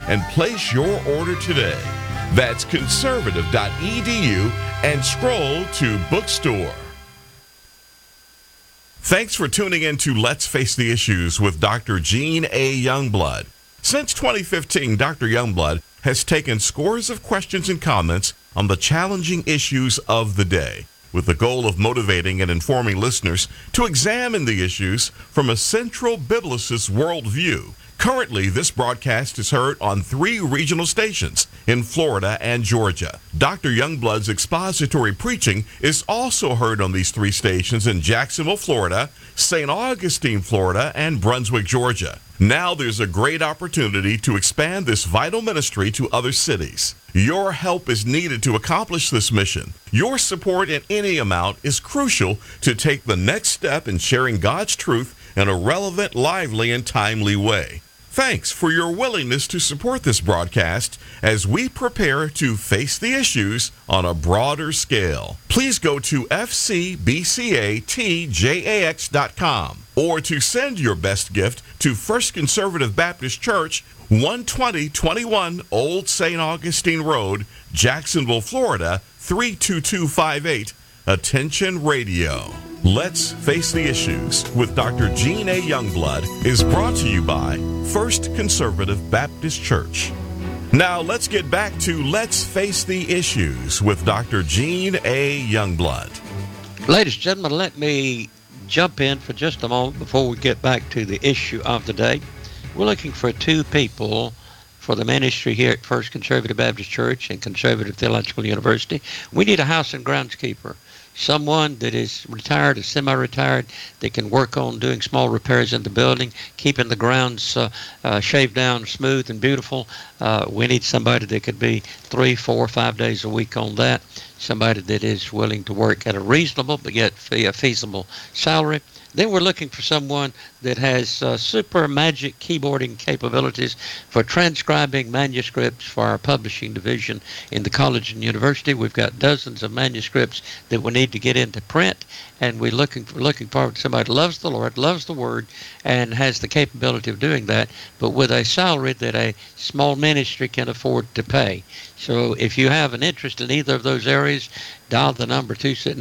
and place your order today. That's conservative.edu and scroll to bookstore. Thanks for tuning in to Let's Face the Issues with Dr. Gene A. Youngblood. Since 2015, Dr. Youngblood has taken scores of questions and comments on the challenging issues of the day, with the goal of motivating and informing listeners to examine the issues from a central biblicist worldview. Currently, this broadcast is heard on 3 regional stations in Florida and Georgia. Dr. Youngblood's expository preaching is also heard on these 3 stations in Jacksonville, Florida, St. Augustine, Florida, and Brunswick, Georgia. Now there's a great opportunity to expand this vital ministry to other cities. Your help is needed to accomplish this mission. Your support in any amount is crucial to take the next step in sharing God's truth in a relevant, lively, and timely way. Thanks for your willingness to support this broadcast as we prepare to face the issues on a broader scale. Please go to fcbcatjax.com or to send your best gift to First Conservative Baptist Church, 12021 Old St. Augustine Road, Jacksonville, Florida, 32258. Attention Radio. Let's Face the Issues with Dr. Gene A. Youngblood is brought to you by First Conservative Baptist Church. Now let's get back to Let's Face the Issues with Dr. Gene A. Youngblood. Ladies and gentlemen, let me jump in for just a moment before we get back to the issue of the day. We're looking for 2 people for the ministry here at First Conservative Baptist Church and Conservative Theological University. We need a house and groundskeeper. Someone that is retired or semi-retired that can work on doing small repairs in the building, keeping the grounds shaved down, smooth and beautiful. We need somebody that could be 3, 4, 5 days a week on that. Somebody that is willing to work at a reasonable but yet feasible salary. Then we're looking for someone that has super magic keyboarding capabilities for transcribing manuscripts for our publishing division in the college and university. We've got dozens of manuscripts that we need to get into print, and we're looking forward to somebody who loves the Lord, loves the Word, and has the capability of doing that, but with a salary that a small ministry can afford to pay. So if you have an interest in either of those areas, dial the number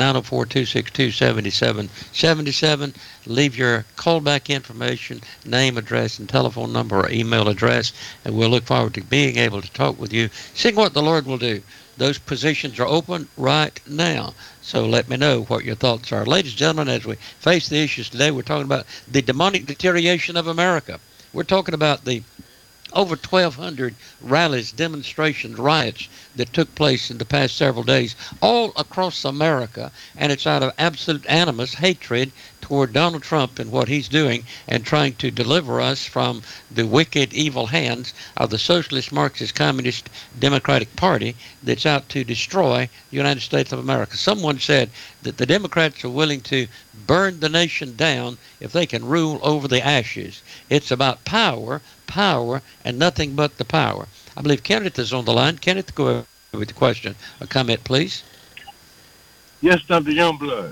904-262-7777. Leave your callback information, name, address, and telephone number or email address, and we'll look forward to being able to talk with you, seeing what the Lord will do. Those positions are open right now, so let me know what your thoughts are. Ladies and gentlemen, as we face the issues today, we're talking about the demonic deterioration of America. We're talking about the over 1,200 rallies, demonstrations, riots that took place in the past several days all across America, and it's out of absolute animus, hatred toward Donald Trump and what he's doing and trying to deliver us from the wicked, evil hands of the Socialist, Marxist, Communist, Democratic Party that's out to destroy the United States of America. Someone said that the Democrats are willing to burn the nation down if they can rule over the ashes. It's about power, and nothing but the power. I believe Kenneth is on the line. Kenneth, go ahead with the question or comment, please. Yes, Dr. Youngblood.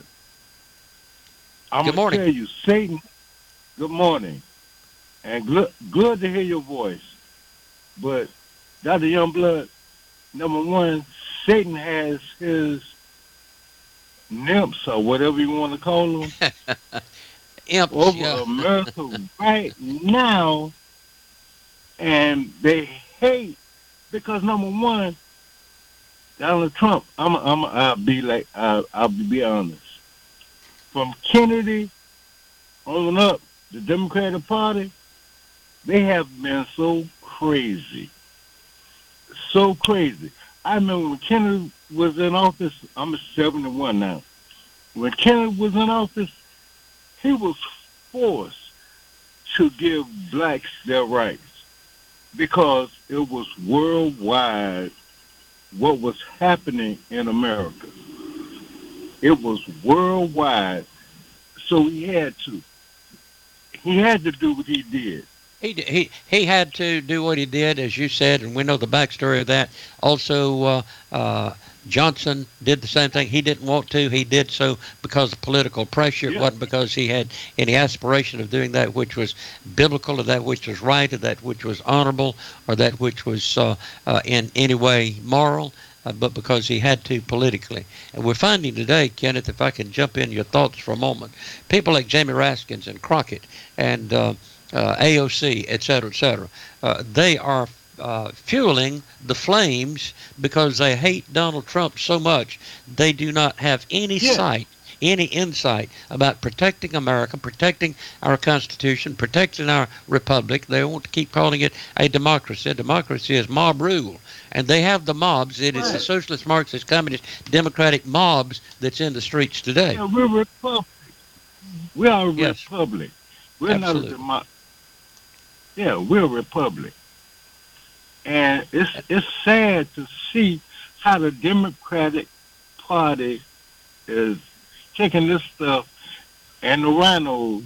I'm Good morning. Tell you, Satan, good morning. And good to hear your voice. But, Dr. Youngblood, number one, Satan has his nymphs or whatever you want to call them Imps, over yeah. America right now. And they hate because number one, Donald Trump. I'll be honest. From Kennedy on up, the Democratic Party, they have been so crazy, so crazy. I remember when Kennedy was in office. I'm 71 now. When Kennedy was in office, he was forced to give blacks their rights, because it was worldwide what was happening in America. It was worldwide, so he had to do what he did. He had to do what he did, as you said, and we know the backstory of that. Also, Johnson did the same thing. He didn't want to. He did so because of political pressure. It Yeah. wasn't because he had any aspiration of doing that which was biblical, or that which was right, or that which was honorable, or that which was in any way moral, but because he had to politically. And we're finding today, Kenneth, if I can jump in your thoughts for a moment, people like Jamie Raskins and Crockett and AOC, et cetera, they are fueling the flames because they hate Donald Trump so much they do not have any sight, any insight about protecting America, protecting our Constitution, protecting our republic. They want to keep calling it a democracy. A democracy is mob rule. And they have the mobs. It is the socialist, Marxist, communist, democratic mobs that's in the streets today. Yeah, we're a republic. We are a Yes. republic. We're Absolutely. not a democracy. Yeah, we're a republic. And it's sad to see how the Democratic Party is taking this stuff, and the rhinos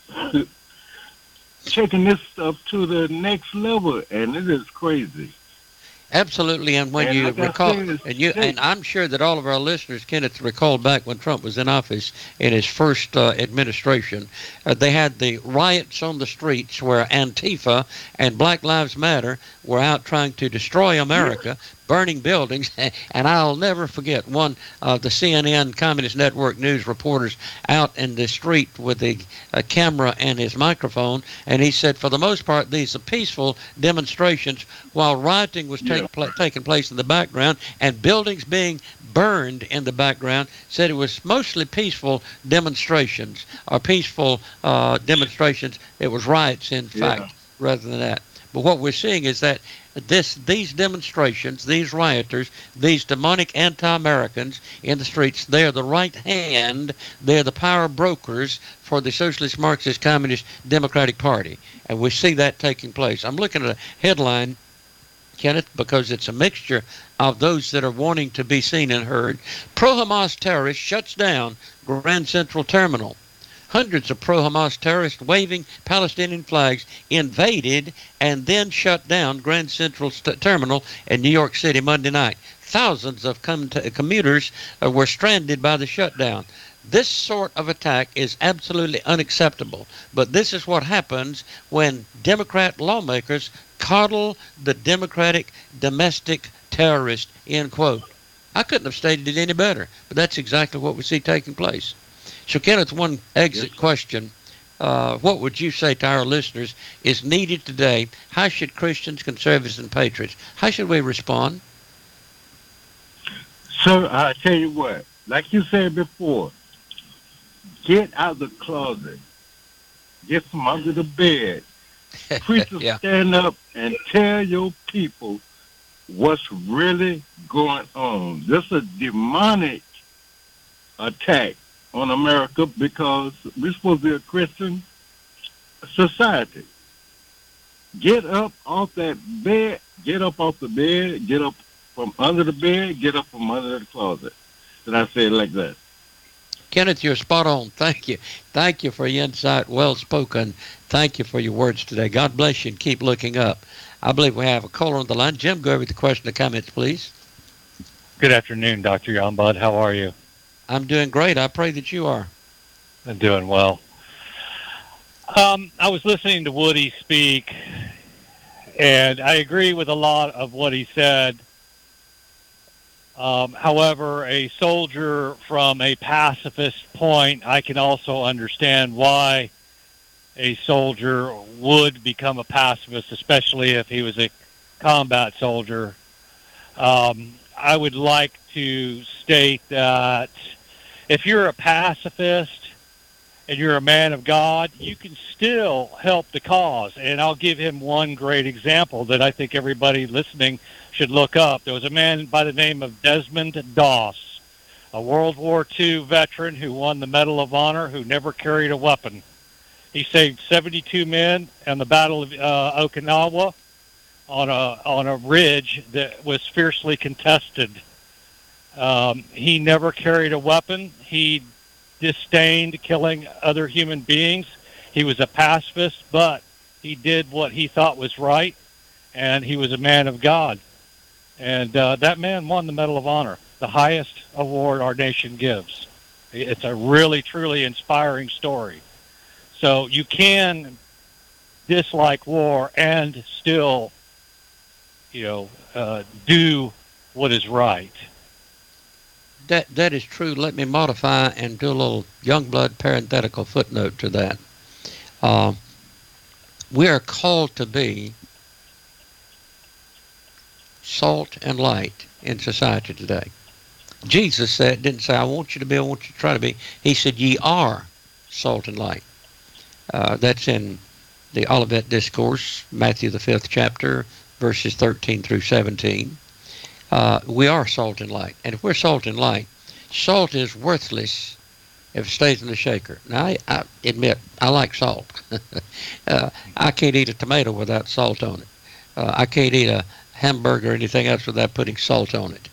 taking this stuff to the next level, and it is crazy. Absolutely, and when And you like I recall, said, it's and I'm sure that all of our listeners, Kenneth, recall back when Trump was in office in his first administration, they had the riots on the streets where Antifa and Black Lives Matter were out trying to destroy America, burning buildings, and I'll never forget one of the CNN Communist Network News reporters out in the street with a camera and his microphone, and he said, for the most part, these are peaceful demonstrations, while rioting was taking place in the background and buildings being burned in the background. Said it was mostly peaceful demonstrations, or peaceful demonstrations. It was riots, in fact, rather than that. But what we're seeing is that these demonstrations, these rioters, these demonic anti-Americans in the streets, they are the right hand, they're the power brokers for the Socialist, Marxist, Communist, Democratic Party. And we see that taking place. I'm looking at a headline, Kenneth, because it's a mixture of those that are wanting to be seen and heard. Pro-Hamas terrorist shuts down Grand Central Terminal. Hundreds of pro-Hamas terrorists waving Palestinian flags invaded and then shut down Grand Central Terminal in New York City Monday night. Thousands of commuters were stranded by the shutdown. This sort of attack is absolutely unacceptable. But this is what happens when Democrat lawmakers coddle the Democratic domestic terrorist, end quote. I couldn't have stated it any better, but that's exactly what we see taking place. So, Kenneth, one exit question. What would you say to our listeners is needed today? How should Christians, conservatives, and patriots, how should we respond? So, I tell you what, like you said before, get out the closet. Get from under the bed. Preachers stand up and tell your people what's really going on. This is a demonic attack on America because we're supposed to be a Christian society. Get up off that bed, get up off the bed, get up from under the bed, get up from under the closet. Did I say it like that? Kenneth, you're spot on. Thank you. Thank you for your insight. Well spoken. Thank you for your words today. God bless you and keep looking up. I believe we have a caller on the line. Jim, go over the question and comments, please. Good afternoon, Dr. Youngblood. How are you? I'm doing great. I pray that you are. I'm doing well. I was listening to Woody speak, and I agree with a lot of what he said. However, a soldier from a pacifist point, I can also understand why a soldier would become a pacifist, especially if he was a combat soldier. I would like to state that if you're a pacifist and you're a man of God, you can still help the cause. And I'll give him one great example that I think everybody listening should look up. There was a man by the name of Desmond Doss, a World War II veteran who won the Medal of Honor, who never carried a weapon. He saved 72 men in the Battle of Okinawa on a ridge that was fiercely contested. He never carried a weapon. He disdained killing other human beings. He was a pacifist, but he did what he thought was right, and he was a man of God. And that man won the Medal of Honor. the highest award our nation gives. It's a really, truly inspiring story. So you can dislike war and still, do what is right. That is true. Let me modify and do a little Youngblood parenthetical footnote to that. We are called to be salt and light in society today. Jesus didn't say, I want you to be, I want you to try to be. He said, ye are salt and light. That's in the Olivet Discourse, Matthew the 5th chapter, verses 13 through 17. We are salt and light. And if we're salt and light, salt is worthless if it stays in the shaker. Now, I admit, I like salt. I can't eat a tomato without salt on it. I can't eat a hamburger or anything else without putting salt on it.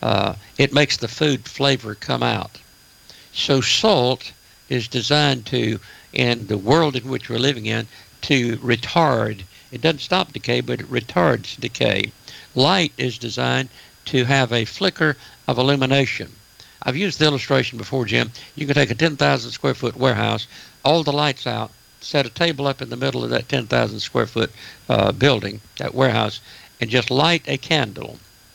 It makes the food flavor come out. So salt is designed to, in the world in which we're living in, to retard. It doesn't stop decay, but it retards decay. Light is designed to have a flicker of illumination. I've used the illustration before, Jim. You can take a 10,000 square foot warehouse, all the lights out, set a table up in the middle of that 10,000 square foot building, that warehouse, and just light a candle.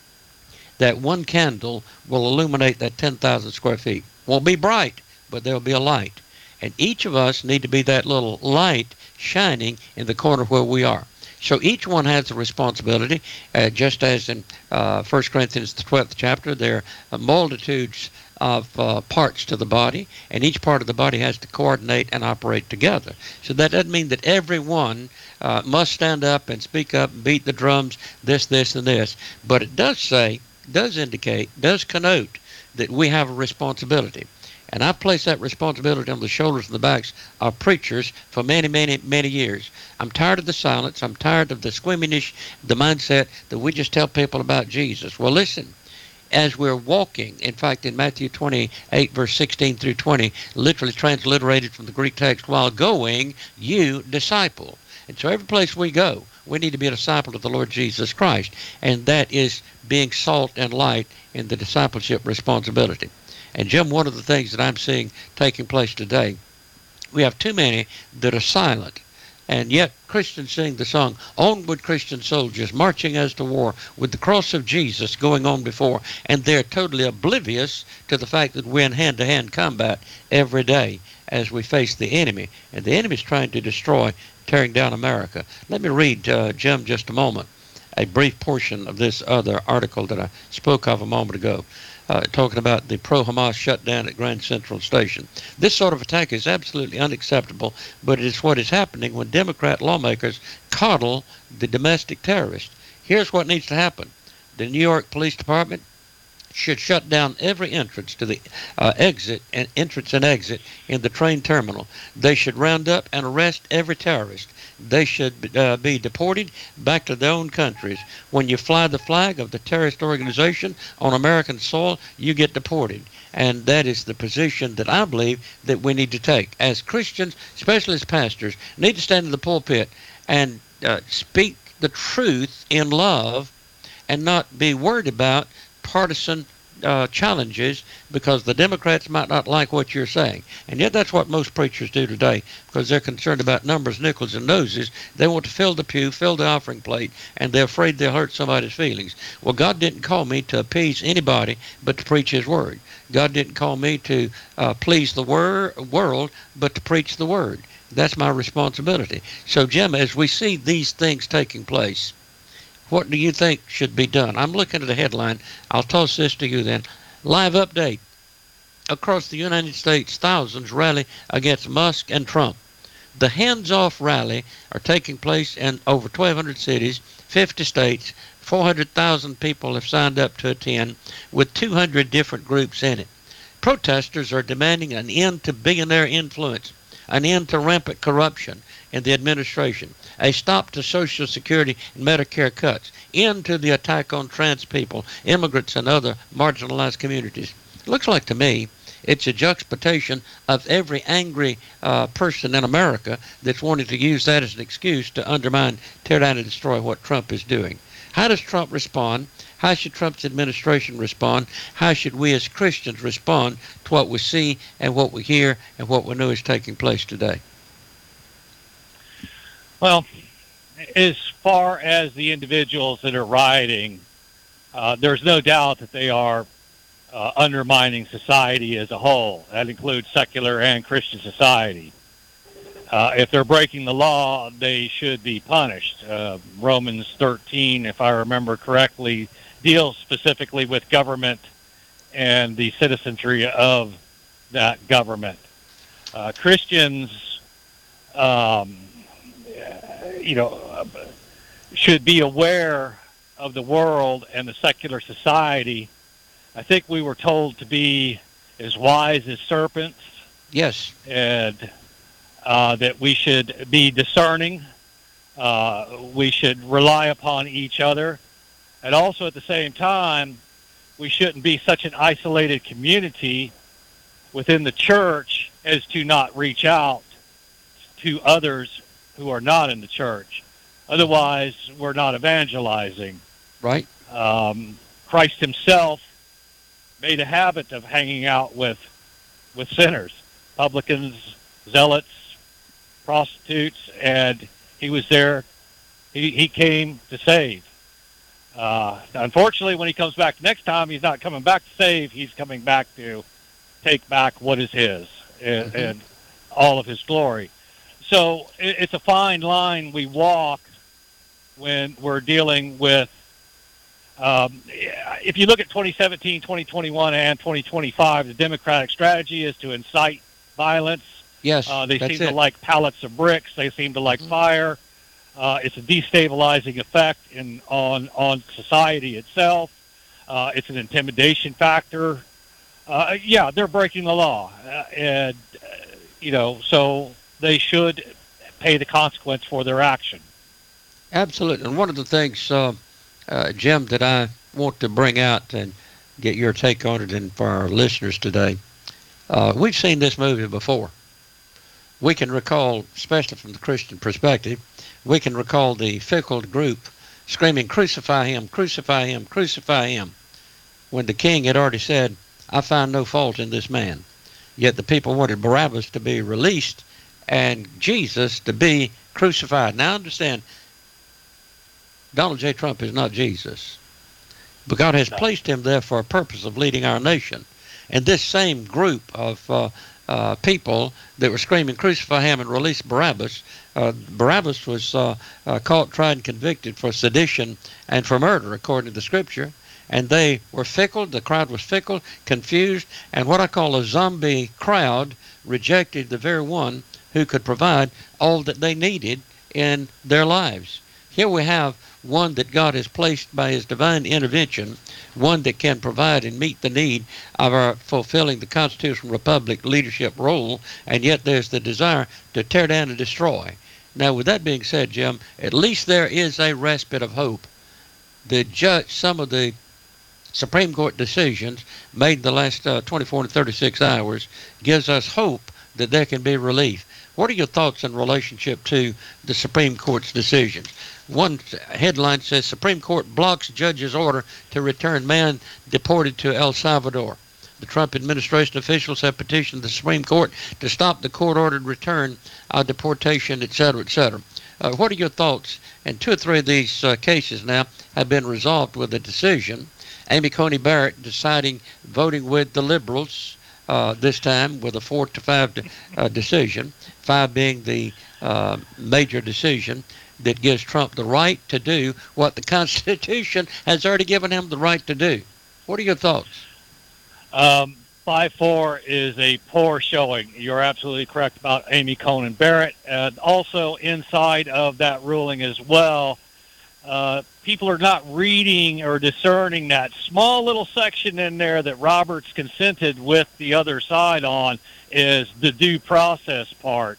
That one candle will illuminate that 10,000 square feet. Won't be bright, but there'll be a light. And each of us need to be that little light shining in the corner where we are. So each one has a responsibility, just as in 1 Corinthians, the 12th chapter, there are multitudes of parts to the body, and each part of the body has to coordinate and operate together. So that doesn't mean that everyone must stand up and speak up and beat the drums, this, and this. But it does say, does indicate, does connote that we have a responsibility. And I've placed that responsibility on the shoulders and the backs of preachers for many, many, many years. I'm tired of the silence. I'm tired of the squeamishness, the mindset that we just tell people about Jesus. Well, listen, as we're walking, in fact, in Matthew 28, verse 16 through 20, literally transliterated from the Greek text, while going, you disciple. And so every place we go, we need to be a disciple of the Lord Jesus Christ. And that is being salt and light in the discipleship responsibility. And Jim, one of the things that I'm seeing taking place today, we have too many that are silent. And yet Christians sing the song, Onward Christian Soldiers, marching as to war, with the cross of Jesus going on before. And they're totally oblivious to the fact that we're in hand-to-hand combat every day as we face the enemy. And the enemy is trying to destroy, tearing down America. Let me read, Jim, just a moment, a brief portion of this other article that I spoke of a moment ago. Talking about the pro-Hamas shutdown at Grand Central Station. This sort of attack is absolutely unacceptable, but it is what is happening when Democrat lawmakers coddle the domestic terrorist. Here's what needs to happen. The New York Police Department should shut down every entrance to the entrance and exit in the train terminal. They should round up and arrest every terrorist. They should be deported back to their own countries. When you fly the flag of the terrorist organization on American soil, you get deported. And that is the position that I believe that we need to take. As Christians, especially as pastors, need to stand in the pulpit and speak the truth in love and not be worried about partisan challenges because the Democrats might not like what you're saying. And yet that's what most preachers do today because they're concerned about numbers, nickels, and noses. They want to fill the pew, fill the offering plate, and they're afraid they'll hurt somebody's feelings. Well, God didn't call me to appease anybody but to preach His Word. God didn't call me to please the world, but to preach the Word. That's my responsibility. So, Jim, as we see these things taking place, what do you think should be done? I'm looking at the headline. I'll toss this to you then. Live update. Across the United States, thousands rally against Musk and Trump. The hands-off rally are taking place in over 1,200 cities, 50 states. 400,000 people have signed up to attend, with 200 different groups in it. Protesters are demanding an end to billionaire influence, an end to rampant corruption in the administration, a stop to Social Security and Medicare cuts, end to the attack on trans people, immigrants, and other marginalized communities. It looks like to me it's a juxtaposition of every angry person in America that's wanting to use that as an excuse to undermine, tear down, and destroy what Trump is doing. How does Trump respond? How should Trump's administration respond? How should we as Christians respond to what we see and what we hear and what we know is taking place today? Well, as far as the individuals that are rioting, there's no doubt that they are undermining society as a whole. That includes secular and Christian society. If they're breaking the law, they should be punished. Romans 13, if I remember correctly, deals specifically with government and the citizenry of that government. Christians, should be aware of the world and the secular society. I think we were told to be as wise as serpents. Yes. And that we should be discerning. We should rely upon each other. And also at the same time, we shouldn't be such an isolated community within the church as to not reach out to others who are not in the church. Otherwise, we're not evangelizing. Right. Christ himself made a habit of hanging out with sinners, publicans, zealots, prostitutes, and he was there. He came to save. Unfortunately, when he comes back next time, he's not coming back to save. He's coming back to take back what is his and all of his glory. So it's a fine line we walk when we're dealing with, if you look at 2017, 2021, and 2025, the Democratic strategy is to incite violence. Yes, they seem to like pallets of bricks. They seem to like fire. It's a destabilizing effect on society itself. It's an intimidation factor. Yeah, they're breaking the law, and so they should pay the consequence for their action. Absolutely. And one of the things, Jim, that I want to bring out and get your take on it, and for our listeners today, we've seen this movie before. We can recall, especially from the Christian perspective, we can recall the fickle group screaming, "Crucify him, crucify him, crucify him," when the king had already said, "I find no fault in this man." Yet the people wanted Barabbas to be released and Jesus to be crucified. Now understand, Donald J. Trump is not Jesus, but God has placed him there for a purpose of leading our nation. And this same group of people that were screaming, "Crucify him and release Barabbas," Barabbas was caught, tried, and convicted for sedition and for murder, according to the Scripture. And they were fickle. The crowd was fickle, confused, and what I call a zombie crowd rejected the very one who could provide all that they needed in their lives. Here we have one that God has placed by his divine intervention, one that can provide and meet the need of our fulfilling the constitutional republic leadership role, and yet there's the desire to tear down and destroy. Now, with that being said, Jim, at least there is a respite of hope. Some of the Supreme Court decisions made in the last 24 to 36 hours gives us hope that there can be relief. What are your thoughts in relationship to the Supreme Court's decisions? One headline says, "Supreme Court blocks judge's order to return man deported to El Salvador." The Trump administration officials have petitioned the Supreme Court to stop the court-ordered return, deportation, etc., etc. What are your thoughts? And two or three of these cases now have been resolved with a decision. Amy Coney Barrett deciding, voting with the liberals this time with a 4-5 decision, 5 being the major decision that gives Trump the right to do what the Constitution has already given him the right to do. What are your thoughts? 5-4 is a poor showing. You're absolutely correct about Amy Coney Barrett. And also inside of that ruling as well, people are not reading or discerning that small little section in there that Roberts consented with the other side on is the due process part.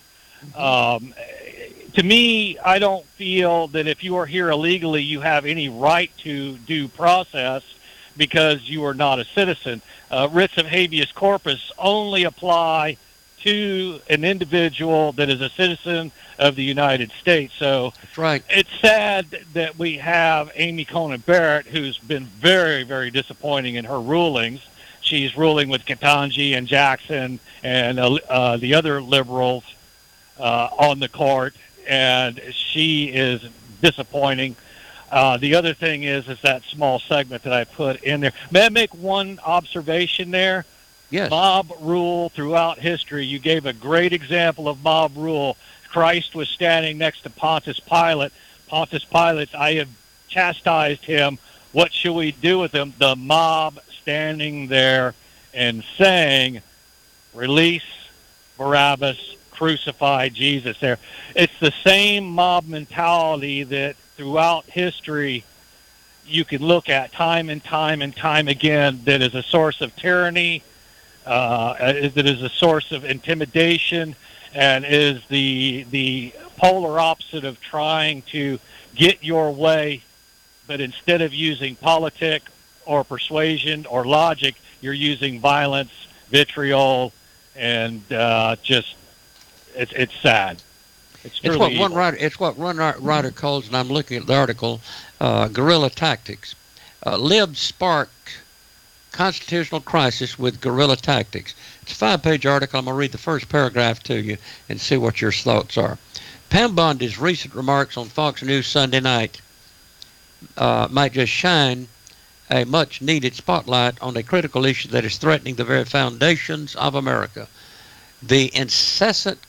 To me, I don't feel that if you are here illegally, you have any right to due process because you are not a citizen. Writs of habeas corpus only apply to an individual that is a citizen of the United States. So That's right. it's sad that we have Amy Coney Barrett, who's been very, very disappointing in her rulings. She's ruling with Ketanji and Jackson and the other liberals on the court, and she is disappointing. The other thing is that small segment that I put in there. May I make one observation there? Yes. Mob rule throughout history. You gave a great example of mob rule. Christ was standing next to Pontius Pilate. Pontius Pilate, I have chastised him. What shall we do with him? The mob standing there and saying, release Barabbas, crucify Jesus there. It's the same mob mentality that throughout history you can look at time and time and time again, that is a source of tyranny, that is a source of intimidation, and is the polar opposite of trying to get your way, but instead of using politic or persuasion or logic, you're using violence, vitriol, and just it's sad. It's what one writer calls, and I'm looking at the article, guerrilla tactics. Libs spark constitutional crisis with guerrilla tactics. It's a 5-page article. I'm going to read the first paragraph to you and see what your thoughts are. Pam Bondi's recent remarks on Fox News Sunday night might just shine a much-needed spotlight on a critical issue that is threatening the very foundations of America. The incessant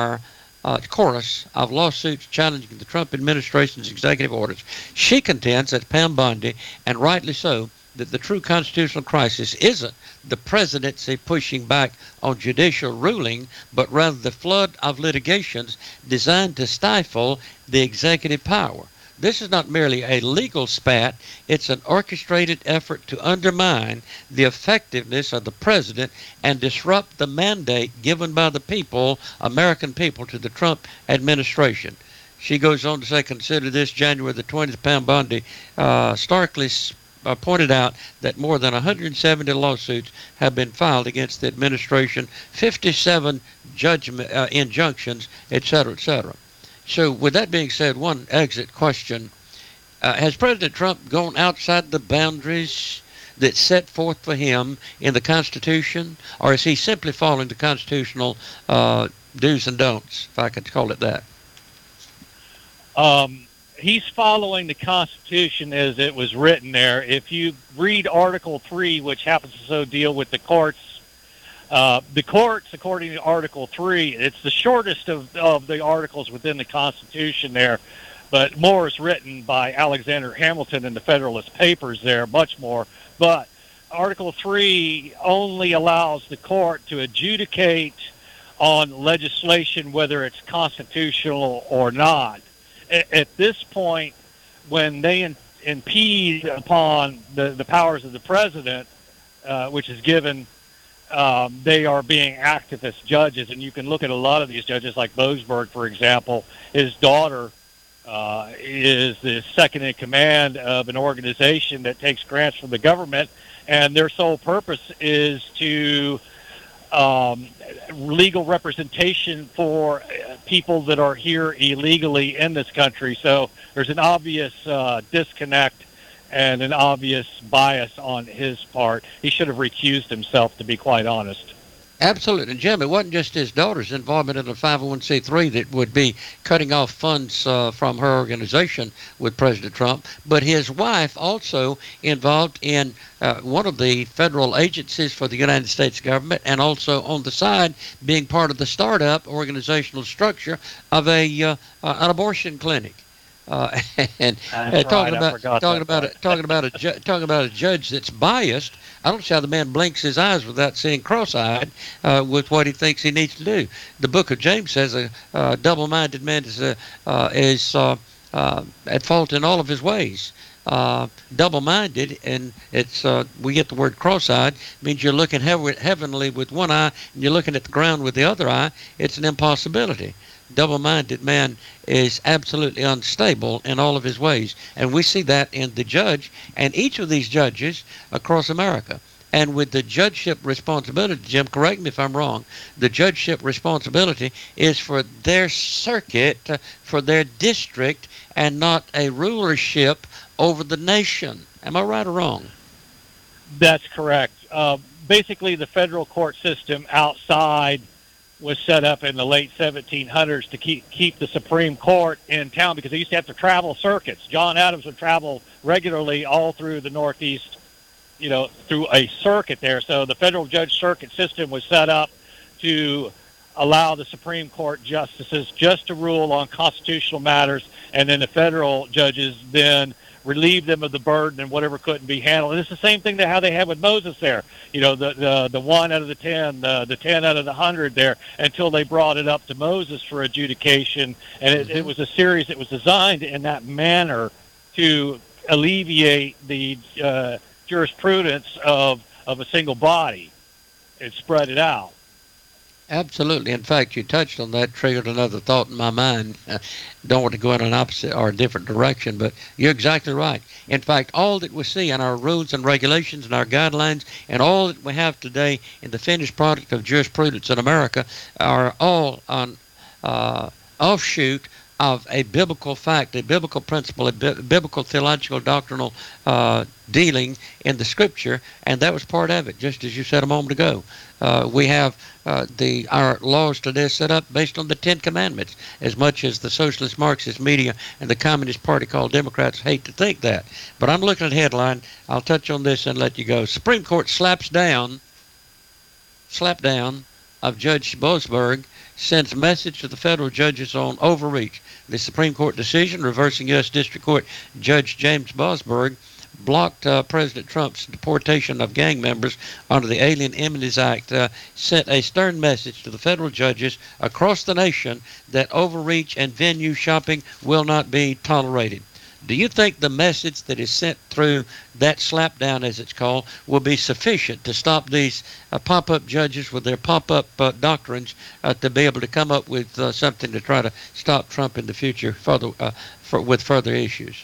chorus of lawsuits challenging the Trump administration's executive orders. She contends, that Pam Bondi, and rightly so, that the true constitutional crisis isn't the presidency pushing back on judicial ruling, but rather the flood of litigations designed to stifle the executive power. This is not merely a legal spat, it's an orchestrated effort to undermine the effectiveness of the president and disrupt the mandate given by the people, American people, to the Trump administration. She goes on to say, consider this: January the 20th, Pam Bondi starkly pointed out that more than 170 lawsuits have been filed against the administration, 57 injunctions, etc., etc. So with that being said, one exit question. Has President Trump gone outside the boundaries that's set forth for him in the Constitution, or is he simply following the constitutional do's and don'ts, if I could call it that? He's following the Constitution as it was written there. If you read Article 3, which happens to so deal with the courts, according to Article 3, it's the shortest of the articles within the Constitution there, but more is written by Alexander Hamilton in the Federalist Papers there, much more. But Article 3 only allows the court to adjudicate on legislation whether it's constitutional or not. At this point, when they impede upon the powers of the president, which is given, they are being activist judges. And you can look at a lot of these judges, like Boasberg, for example. His daughter is the second in command of an organization that takes grants from the government, and their sole purpose is to legal representation for people that are here illegally in this country. So there's an obvious disconnect and an obvious bias on his part. He should have recused himself, to be quite honest. Absolutely. And Jim, it wasn't just his daughter's involvement in a 501c3 that would be cutting off funds from her organization with President Trump, but his wife also involved in one of the federal agencies for the United States government, and also on the side being part of the startup organizational structure of an abortion clinic. And talking about a judge that's biased. I don't see how the man blinks his eyes without seeing cross-eyed with what he thinks he needs to do. The Book of James says a double-minded man is at fault in all of his ways. Double-minded, and it's we get the word cross-eyed, means you're looking heavenly with one eye and you're looking at the ground with the other eye. It's an impossibility. Double-minded man is absolutely unstable in all of his ways, and we see that in the judge and each of these judges across America. And with the judgeship responsibility, Jim, correct me if I'm wrong, the judgeship responsibility is for their circuit, for their district, and not a rulership over the nation. Am I right or wrong? That's correct. Basically, the federal court system outside was set up in the late 1700s to keep the Supreme Court in town, because they used to have to travel circuits. John Adams would travel regularly all through the Northeast, through a circuit there. So the federal judge circuit system was set up to allow the Supreme Court justices just to rule on constitutional matters, and then the federal judges then relieve them of the burden and whatever couldn't be handled. And it's the same thing that how they had with Moses there. The 1 out of the 10, the 10 out of the 100 there, until they brought it up to Moses for adjudication. And it was a series that was designed in that manner to alleviate the jurisprudence of a single body and spread it out. Absolutely. In fact, you touched on that, triggered another thought in my mind. Don't want to go in an opposite or a different direction, but you're exactly right. In fact, all that we see in our rules and regulations and our guidelines and all that we have today in the finished product of jurisprudence in America are all on offshoot of a biblical fact, a biblical principle, a biblical theological doctrinal dealing in the Scripture, and that was part of it, just as you said a moment ago. We have our laws today set up based on the Ten Commandments, as much as the socialist Marxist media and the Communist Party called Democrats hate to think that. But I'm looking at the headline. I'll touch on this and let you go. Supreme Court slap down of Judge Boasberg, sends a message to the federal judges on overreach. The Supreme Court decision reversing U.S. District Court Judge James Boasberg blocked President Trump's deportation of gang members under the Alien Amnesty Act, sent a stern message to the federal judges across the nation that overreach and venue shopping will not be tolerated. Do you think the message that is sent through that slapdown, as it's called, will be sufficient to stop these pop-up judges with their pop-up doctrines to be able to come up with something to try to stop Trump in the future with further issues?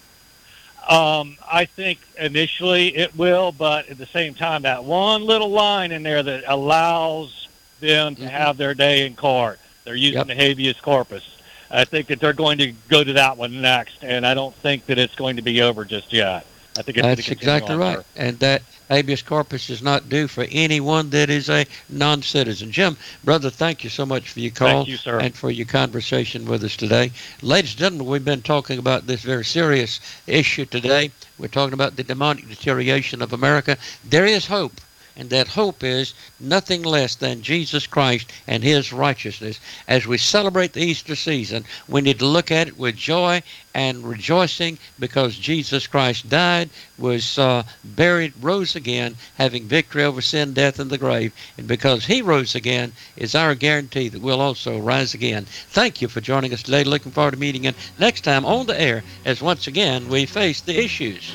I think initially it will, but at the same time, that one little line in there that allows them to have their day in court. They're using the habeas corpus. I think that they're going to go to that one next, and I don't think that it's going to be over just yet. I think it's That's exactly right. There. And that habeas corpus is not due for anyone that is a non-citizen. Jim, brother, thank you so much for your call. Thank you, sir. And for your conversation with us today. Ladies and gentlemen, we've been talking about this very serious issue today. We're talking about the demonic deterioration of America. There is hope. And that hope is nothing less than Jesus Christ and his righteousness. As we celebrate the Easter season, we need to look at it with joy and rejoicing, because Jesus Christ died, was buried, rose again, having victory over sin, death, and the grave. And because he rose again is our guarantee that we'll also rise again. Thank you for joining us today. Looking forward to meeting you next time on the air, as once again we face the issues.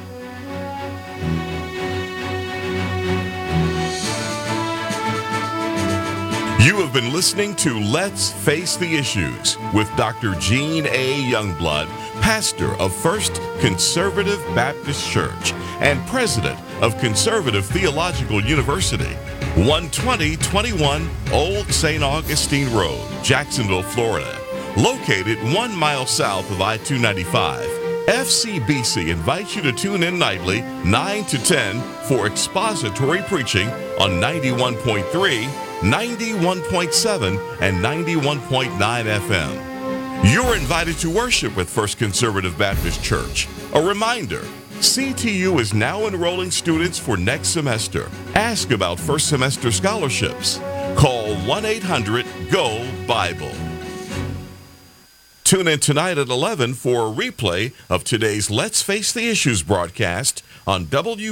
You have been listening to Let's Face the Issues with Dr. Gene A. Youngblood, pastor of First Conservative Baptist Church and president of Conservative Theological University, 12021 Old St. Augustine Road, Jacksonville, Florida. Located 1 mile south of I-295, FCBC invites you to tune in nightly 9 to 10 for expository preaching on 91.3, 91.7, and 91.9 FM. You're invited to worship with First Conservative Baptist Church. A reminder, CTU is now enrolling students for next semester. Ask about first semester scholarships. Call 1-800-GO-BIBLE. Tune in tonight at 11 for a replay of today's Let's Face the Issues broadcast on